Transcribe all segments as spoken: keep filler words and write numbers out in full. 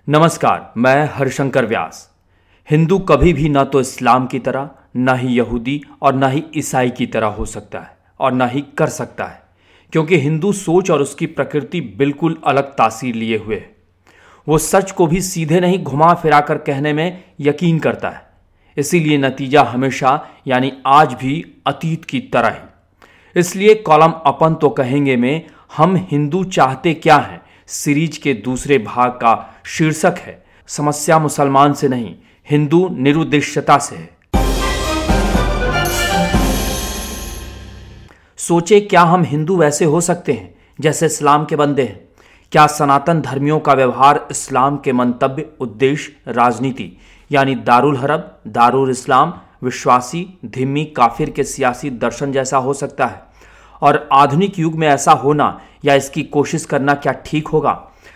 नमस्कार, मैं हरिशंकर व्यास। हिंदू कभी भी ना तो इस्लाम की तरह, ना ही यहूदी और ना ही ईसाई की तरह हो सकता है और ना ही कर सकता है, क्योंकि हिंदू सोच और उसकी प्रकृति बिल्कुल अलग तासीर लिए हुए है। वो सच को भी सीधे नहीं घुमा फिरा कर कहने में यकीन करता है। इसीलिए नतीजा हमेशा यानी आज भी अतीत की तरह ही। इसलिए कॉलम अपन तो कहेंगे में हम हिंदू चाहते क्या हैं सीरीज के दूसरे भाग का शीर्षक है समस्या मुसलमान से नहीं, हिंदू निरुद्देश्यता से है। सोचे, क्या हम हिंदू वैसे हो सकते हैं जैसे इस्लाम के बंदे हैं? क्या सनातन धर्मियों का व्यवहार इस्लाम के मंतव्य, उद्देश्य, राजनीति यानी दारुल हरब, दारुल इस्लाम, विश्वासी, धिम्मी, काफिर के सियासी दर्शन जैसा हो सकता है? और आधुनिक युग में ऐसा होना या इसकी कोशिश करना क्या ठीक होगा?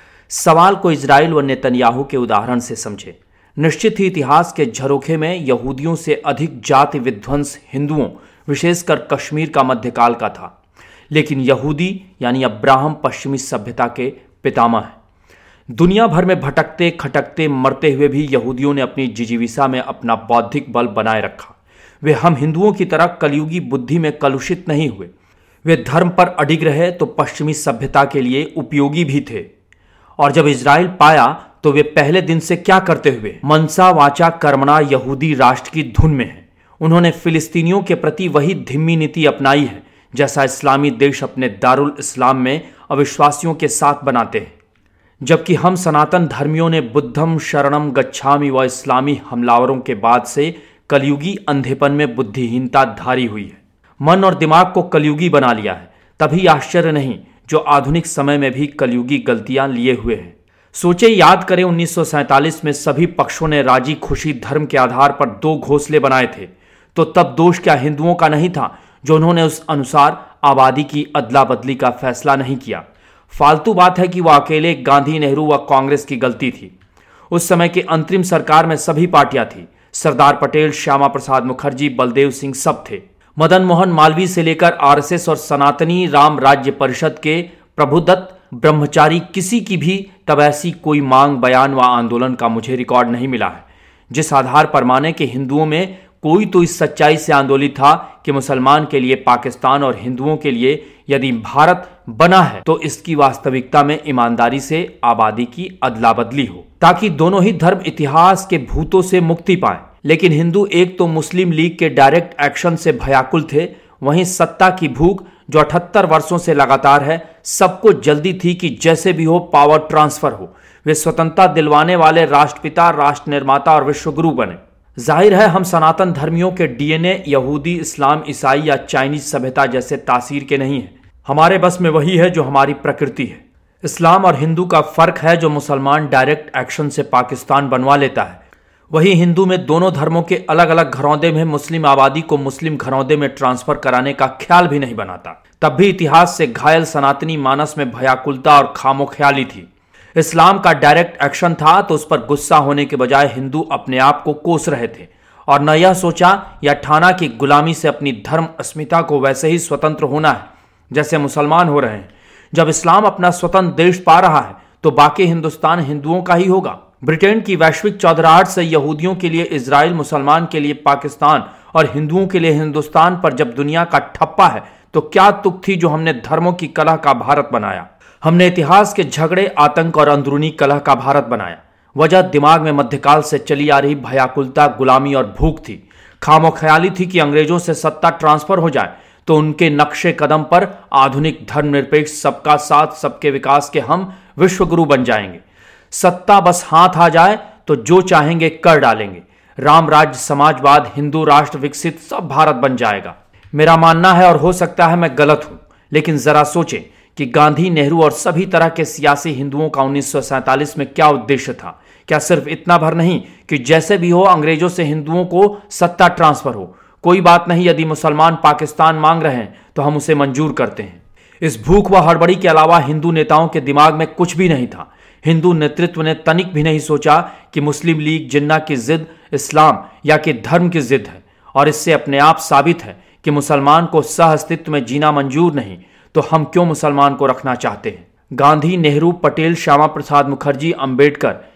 सवाल को इजराइल व नेतन्याहू के उदाहरण से समझे। निश्चित ही इतिहास के झरोखे में यहूदियों से अधिक जाति विध्वंस हिंदुओं, विशेषकर कश्मीर का मध्यकाल का था। लेकिन यहूदी यानी अब्राहम पश्चिमी सभ्यता के पितामह हैं। दुनिया भर में भटकते खटकते मरते हुए भी यहूदियों ने अपनी जिजीविसा में अपना बौद्धिक बल बनाए रखा। वे हम हिंदुओं की तरह कलयुगी बुद्धि में कलुषित नहीं हुए। वे धर्म पर अडिग रहे तो पश्चिमी सभ्यता के लिए उपयोगी भी थे। और जब इजराइल पाया तो वे पहले दिन से क्या करते हुए मनसा वाचा कर्मणा यहूदी राष्ट्र की धुन में है। उन्होंने फिलिस्तीनियों के प्रति वही धिम्मी नीति अपनाई है जैसा इस्लामी देश अपने दारुल इस्लाम में अविश्वासियों के साथ बनाते हैं। जबकि हम सनातन धर्मियों ने बुद्धम शरणम गच्छामि व इस्लामी हमलावरों के बाद से कलयुगी अंधेपन में बुद्धिहीनता धारी हुई है। मन और दिमाग को कलयुगी बना लिया है। तभी आश्चर्य नहीं जो आधुनिक समय में भी कलयुगी गलतियां लिए हुए हैं। सोचे, याद करें उन्नीस सौ सैंतालीस में सभी पक्षों ने राजी खुशी धर्म के आधार पर दो घोंसले बनाए थे। तो तब दोष क्या हिंदुओं का नहीं था जो उन्होंने उस अनुसार आबादी की अदला बदली का फैसला नहीं किया? फालतू बात है कि वह अकेले गांधी, नेहरू व कांग्रेस की गलती थी। उस समय के अंतरिम सरकार में सभी पार्टियां थी। सरदार पटेल, श्यामा प्रसाद मुखर्जी, बलदेव सिंह सब थे। मदन मोहन मालवीय से लेकर आरएसएस और सनातनी राम राज्य परिषद के प्रभुदत्त ब्रह्मचारी, किसी की भी तब ऐसी कोई मांग, बयान व आंदोलन का मुझे रिकॉर्ड नहीं मिला है जिस आधार पर माने कि हिंदुओं में कोई तो इस सच्चाई से आंदोलित था कि मुसलमान के लिए पाकिस्तान और हिंदुओं के लिए यदि भारत बना है तो इसकी वास्तविकता में ईमानदारी से आबादी की अदला बदली हो, ताकि दोनों ही धर्म इतिहास के भूतों से मुक्ति पाए। लेकिन हिंदू एक तो मुस्लिम लीग के डायरेक्ट एक्शन से भयाकुल थे, वहीं सत्ता की भूख जो अठहत्तर वर्षों से लगातार है, सबको जल्दी थी कि जैसे भी हो पावर ट्रांसफर हो। वे स्वतंत्रता दिलवाने वाले राष्ट्रपिता, राष्ट्र निर्माता और विश्वगुरु बने। जाहिर है हम सनातन धर्मियों के डीएनए यहूदी, इस्लाम, ईसाई या चाइनीज सभ्यता जैसे तासीर के नहीं है। हमारे बस में वही है जो हमारी प्रकृति है। इस्लाम और हिंदू का फर्क है जो मुसलमान डायरेक्ट एक्शन से पाकिस्तान बनवा लेता है, वही हिंदू में दोनों धर्मों के अलग अलग घरौंदे में मुस्लिम आबादी को मुस्लिम घरौंदे में ट्रांसफर कराने का ख्याल भी नहीं बनाता। तब भी इतिहास से घायल सनातनी मानस में भयाकुलता और खामोख्याली थी। इस्लाम का डायरेक्ट एक्शन था तो उस पर गुस्सा होने के बजाय हिंदू अपने आप को कोस रहे थे और न यह सोचा या ठाना कि गुलामी से अपनी धर्म अस्मिता को वैसे ही स्वतंत्र होना है जैसे मुसलमान हो रहे हैं। जब इस्लाम अपना स्वतंत्र देश पा रहा है तो बाकी हिंदुस्तान हिंदुओं का ही होगा। ब्रिटेन की वैश्विक चौधराहट से यहूदियों के लिए इजराइल, मुसलमान के लिए पाकिस्तान और हिंदुओं के लिए हिंदुस्तान पर जब दुनिया का ठप्पा है तो क्या तुक थी जो हमने धर्मों की कलह का भारत बनाया। हमने इतिहास के झगड़े, आतंक और अंदरूनी कलह का भारत बनाया। वजह दिमाग में मध्यकाल से चली आ रही भयाकुलता, गुलामी और भूख थी। खामोख्याली थी कि अंग्रेजों से सत्ता ट्रांसफर हो जाए तो उनके नक्शे कदम पर आधुनिक धर्मनिरपेक्ष, सबका साथ सबके विकास के हम विश्वगुरु बन जाएंगे। सत्ता बस हाथ आ जाए तो जो चाहेंगे कर डालेंगे। राम राज्य, समाजवाद, हिंदू राष्ट्र विकसित, सब भारत बन जाएगा। मेरा मानना है, और हो सकता है मैं गलत हूं, लेकिन जरा सोचें कि गांधी, नेहरू और सभी तरह के सियासी हिंदुओं का उन्नीस सौ सैंतालीस में क्या उद्देश्य था? क्या सिर्फ इतना भर नहीं कि जैसे भी हो अंग्रेजों से हिंदुओं को सत्ता ट्रांसफर हो, कोई बात नहीं, यदि मुसलमान पाकिस्तान मांग रहे हैं तो हम उसे मंजूर करते हैं। इस भूख व हड़बड़ी के अलावा हिंदू नेताओं के दिमाग में कुछ भी नहीं था। हिंदू नेतृत्व ने तनिक भी नहीं सोचा कि मुस्लिम लीग जिन्ना की जिद इस्लाम या कि धर्म की जिद है, और इससे अपने आप साबित है कि मुसलमान को सह अस्तित्व में जीना मंजूर नहीं, तो हम क्यों मुसलमान को रखना चाहते हैं? गांधी, नेहरू, पटेल, श्यामा प्रसाद मुखर्जी, अंबेडकर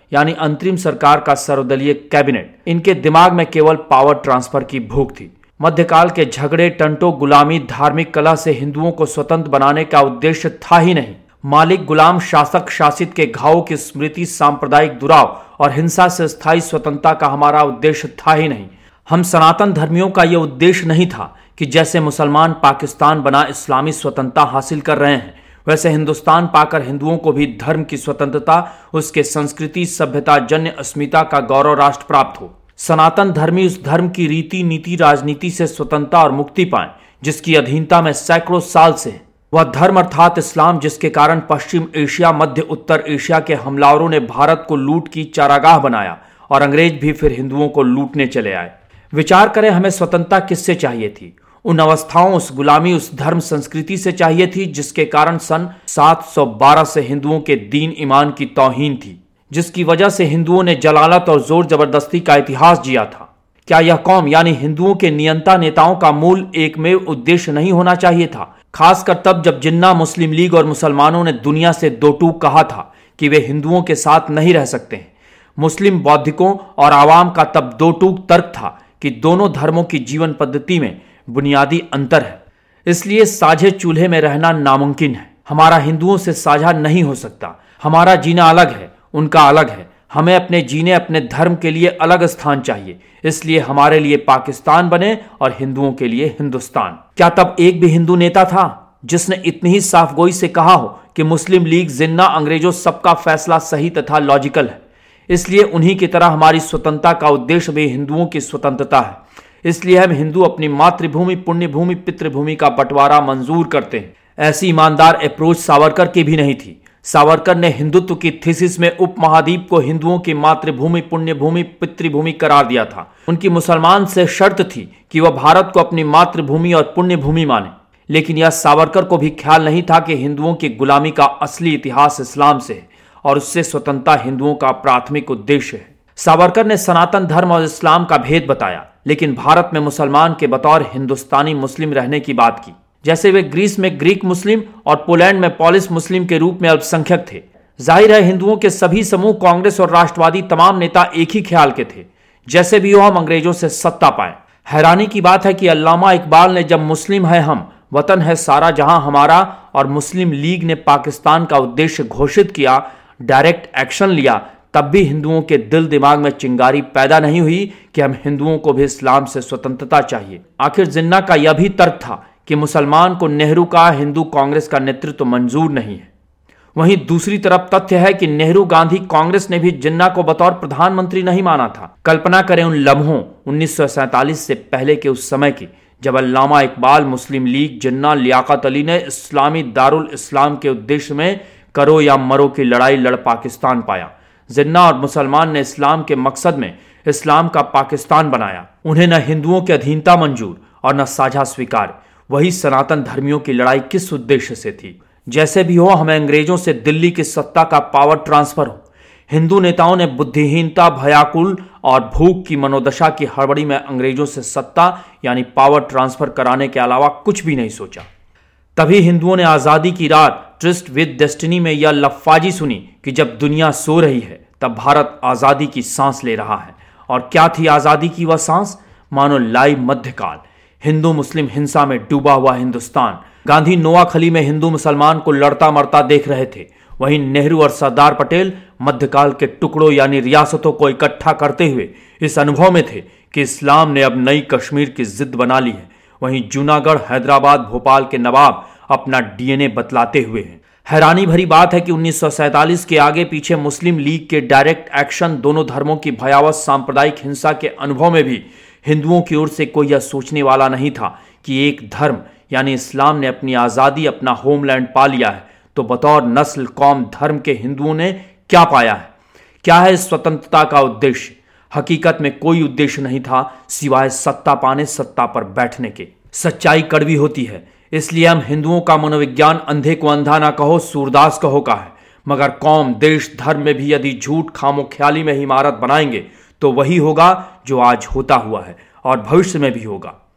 यानी अंतरिम सरकार का सर्वदलीय कैबिनेट, इनके दिमाग में केवल पावर ट्रांसफर की भूख थी। मध्यकाल के झगड़े, टंटो, गुलामी, धार्मिक कलह से हिंदुओं को स्वतंत्र बनाने का उद्देश्य था ही नहीं। मालिक, गुलाम, शासक, शासित के घावों की स्मृति, सांप्रदायिक दुराव और हिंसा से स्थायी स्वतंत्रता का हमारा उद्देश्य था ही नहीं। हम सनातन धर्मियों का यह उद्देश्य नहीं था कि जैसे मुसलमान पाकिस्तान बना इस्लामी स्वतंत्रता हासिल कर रहे हैं, वैसे हिंदुस्तान पाकर हिंदुओं को भी धर्म की स्वतंत्रता, उसके संस्कृति, सभ्यता, जन्य अस्मिता का गौरव राष्ट्र प्राप्त हो। सनातन धर्मी उस धर्म की रीति, नीति, राजनीति से स्वतंत्रता और मुक्ति पाए जिसकी अधीनता में सैकड़ों साल से है। वह धर्म अर्थात इस्लाम, जिसके कारण पश्चिम एशिया, मध्य उत्तर एशिया के हमलावरों ने भारत को लूट की चारागाह बनाया और अंग्रेज भी फिर हिंदुओं को लूटने चले आए। विचार करें, हमें स्वतंत्रता किससे चाहिए थी? उन अवस्थाओं, उस गुलामी, उस धर्म संस्कृति से चाहिए थी जिसके कारण सन सात सौ बारह से हिंदुओं के दीन ईमान की तौहीन थी, जिसकी वजह से हिंदुओं ने जलालत और जोर जबरदस्ती का इतिहास जिया था। क्या यह कौम यानी हिंदुओं के नियंता नेताओं का मूल एकमेव उद्देश्य नहीं होना चाहिए था? खासकर तब जब जिन्ना, मुस्लिम लीग और मुसलमानों ने दुनिया से दो टूक कहा था कि वे हिंदुओं के साथ नहीं रह सकते हैं। मुस्लिम बौद्धिकों और आवाम का तब दो टूक तर्क था कि दोनों धर्मों की जीवन पद्धति में बुनियादी अंतर है, इसलिए साझे चूल्हे में रहना नामुमकिन है। हमारा हिंदुओं से साझा नहीं हो सकता। हमारा जीना अलग है, उनका अलग है। हमें अपने जीने, अपने धर्म के लिए अलग स्थान चाहिए। इसलिए हमारे लिए पाकिस्तान बने और हिंदुओं के लिए हिंदुस्तान। क्या तब एक भी हिंदू नेता था जिसने इतनी ही साफगोई से कहा हो कि मुस्लिम लीग, जिन्ना, अंग्रेजों, सबका फैसला सही तथा लॉजिकल है, इसलिए उन्हीं की तरह हमारी स्वतंत्रता का उद्देश्य भी हिंदुओं की स्वतंत्रता है, इसलिए हम हिंदू अपनी मातृभूमि, पुण्यभूमि, पितृभूमि का बंटवारा मंजूर करते हैं? ऐसी ईमानदार अप्रोच सावरकर की भी नहीं थी। सावरकर ने हिंदुत्व की थीसिस में उपमहाद्वीप को हिंदुओं की मातृभूमि, पुण्यभूमि, पितृभूमि करार दिया था। उनकी मुसलमान से शर्त थी कि वह भारत को अपनी मातृभूमि और पुण्यभूमि माने, लेकिन यह सावरकर को भी ख्याल नहीं था कि हिंदुओं की गुलामी का असली इतिहास इस्लाम से है और उससे स्वतंत्रता हिंदुओं का प्राथमिक उद्देश्य है। सावरकर ने सनातन धर्म और इस्लाम का भेद बताया, लेकिन भारत में मुसलमान के बतौर हिंदुस्तानी मुस्लिम रहने की बात की, जैसे वे ग्रीस में ग्रीक मुस्लिम और पोलैंड में पॉलिश मुस्लिम के रूप में अल्पसंख्यक थे। जाहिर है हिंदुओं के सभी समूह, कांग्रेस और राष्ट्रवादी तमाम नेता एक ही ख्याल के थे, जैसे भी हो हम अंग्रेजों से सत्ता पाएं। हैरानी की बात है कि अल्लामा इकबाल ने जब मुस्लिम है हम, वतन है सारा जहां हमारा और मुस्लिम लीग ने पाकिस्तान का उद्देश्य घोषित किया, डायरेक्ट एक्शन लिया, तब भी हिंदुओं के दिल दिमाग में चिंगारी पैदा नहीं हुई कि हम हिंदुओं को भी इस्लाम से स्वतंत्रता चाहिए। आखिर जिन्ना का यह भी तर्क था कि मुसलमान को नेहरू का हिंदू कांग्रेस का नेतृत्व मंजूर नहीं है। वहीं दूसरी तरफ तथ्य है कि नेहरू, गांधी, कांग्रेस ने भी जिन्ना को बतौर प्रधानमंत्री नहीं माना था। कल्पना करें उन लम्हों उन्नीस सौ सैंतालीस से पहले के उस समय की जब अल्लामा इकबाल, मुस्लिम लीग, जिन्ना, लियाकत अली ने इस्लामी दारुल इस्लाम के उद्देश्य में करो या मरो की लड़ाई लड़ पाकिस्तान पाया। जिन्ना और मुसलमान ने इस्लाम के मकसद में इस्लाम का पाकिस्तान बनाया। उन्हें न हिंदुओं की अधीनता मंजूर और न साझा स्वीकार। वही सनातन धर्मियों की लड़ाई किस उद्देश्य से थी? जैसे भी हो, हमें अंग्रेजों से दिल्ली की सत्ता का पावर ट्रांसफर हो। हिंदू नेताओं ने बुद्धिहीनता, भयाकुल और भूख की मनोदशा की हड़बड़ी में अंग्रेजों से सत्ता यानी पावर ट्रांसफर कराने के अलावा कुछ भी नहीं सोचा। तभी हिंदुओं ने आजादी की रात ट्रिस्ट विद डेस्टिनी में यह लफ्फाजी सुनी कि जब दुनिया सो रही है तब भारत आजादी की सांस ले रहा है। और क्या थी आजादी की वह सांस? मानो लाइव मध्यकाल, हिंदू मुस्लिम हिंसा में डूबा हुआ हिंदुस्तान। गांधी नोआखली में हिंदू मुसलमान को लड़ता मरता देख रहे थे। वहीं नेहरू और सरदार पटेल मध्यकाल के टुकड़ों यानी रियासतों को इकट्ठा करते हुए इस अनुभव में थे कि इस्लाम ने अब नई कश्मीर की जिद बना ली है। वहीं जूनागढ़, हैदराबाद, भोपाल के नवाब अपना डीएनए बतलाते हुए हैं। हैरानी भरी बात है कि उन्नीस सौ सैंतालीस के आगे पीछे मुस्लिम लीग के डायरेक्ट एक्शन, दोनों धर्मों की भयावह सांप्रदायिक हिंसा के अनुभव में भी हिंदुओं की ओर से कोई यह सोचने वाला नहीं था कि एक धर्म यानी इस्लाम ने अपनी आज़ादी, अपना होमलैंड पा लिया है, तो बतौर नस्ल, कौम, धर्म के हिंदुओं ने क्या पाया है? क्या है इस स्वतंत्रता का उद्देश्य? हकीकत में कोई उद्देश्य नहीं था सिवाय सत्ता पाने, सत्ता पर बैठने के। सच्चाई कड़वी होती है, इसलिए हम हिंदुओं का मनोविज्ञान अंधे को अंधा ना कहो, सूरदास कहो का है। मगर कौम, देश, धर्म में भी यदि झूठ, खामोख्याली में इमारत बनाएंगे तो वही होगा जो आज होता हुआ है और भविष्य में भी होगा।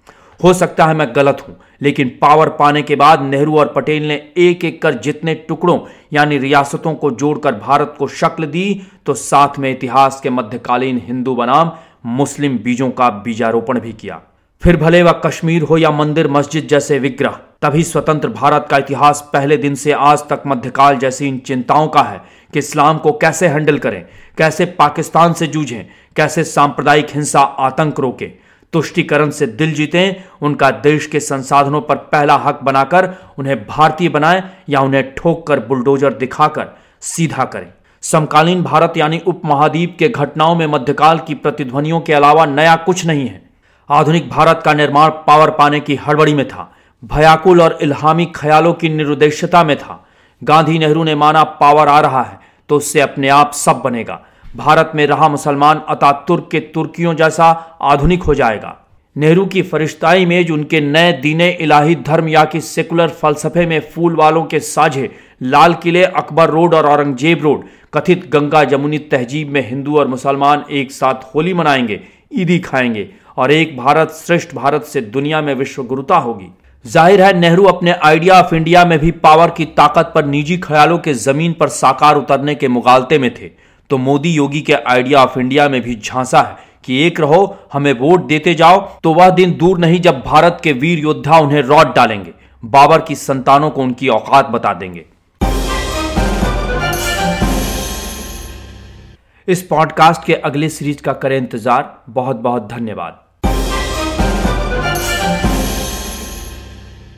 हो सकता है मैं गलत हूं, लेकिन पावर पाने के बाद नेहरू और पटेल ने एक एक कर जितने टुकड़ों यानी रियासतों को जोड़कर भारत को शक्ल दी, तो साथ में इतिहास के मध्यकालीन हिंदू बनाम मुस्लिम बीजों का बीजारोपण भी किया। फिर भले वह कश्मीर हो या मंदिर मस्जिद जैसे विग्रह, तभी स्वतंत्र भारत का इतिहास पहले दिन से आज तक मध्यकाल जैसी इन चिंताओं का है कि इस्लाम को कैसे हैंडल करें, कैसे पाकिस्तान से जूझें, कैसे सांप्रदायिक हिंसा आतंक रोके, तुष्टीकरण से दिल जीतें, उनका देश के संसाधनों पर पहला हक बनाकर उन्हें भारतीय बनाएं या उन्हें ठोक कर बुलडोजर दिखाकर सीधा करें। समकालीन भारत यानी उपमहाद्वीप के घटनाओं में मध्यकाल की प्रतिध्वनियों के अलावा नया कुछ नहीं है। आधुनिक भारत का निर्माण पावर पाने की हड़बड़ी में था, भयाकुल और इल्हामी ख्यालों की निरुद्देश्यता में था। गांधी नेहरू ने माना पावर आ रहा है तो उससे अपने आप सब बनेगा। भारत में रहा मुसलमान अतातुर्क के तुर्कियों जैसा आधुनिक हो जाएगा। नेहरू की फरिश्ताई इमेज उनके नए दीने इलाही धर्म या कि सेकुलर फलसफे में फूल वालों के साझे लाल किले, अकबर रोड और औरंगजेब रोड, कथित गंगा जमुनी तहजीब में हिंदू और मुसलमान एक साथ होली मनाएंगे, ईदी खाएंगे और एक भारत श्रेष्ठ भारत से दुनिया में विश्वगुरुता होगी। जाहिर है नेहरू अपने आइडिया ऑफ इंडिया में भी पावर की ताकत पर निजी ख्यालों के जमीन पर साकार उतरने के मुगालते में थे, तो मोदी योगी के आइडिया ऑफ इंडिया में भी झांसा है कि एक रहो, हमें वोट देते जाओ। तो वह दिन दूर नहीं जब भारत के वीर योद्धा उन्हें रौट डालेंगे, बाबर की संतानों को उनकी औकात बता देंगे। इस पॉडकास्ट के अगले सीरीज का करें इंतजार। बहुत बहुत धन्यवाद।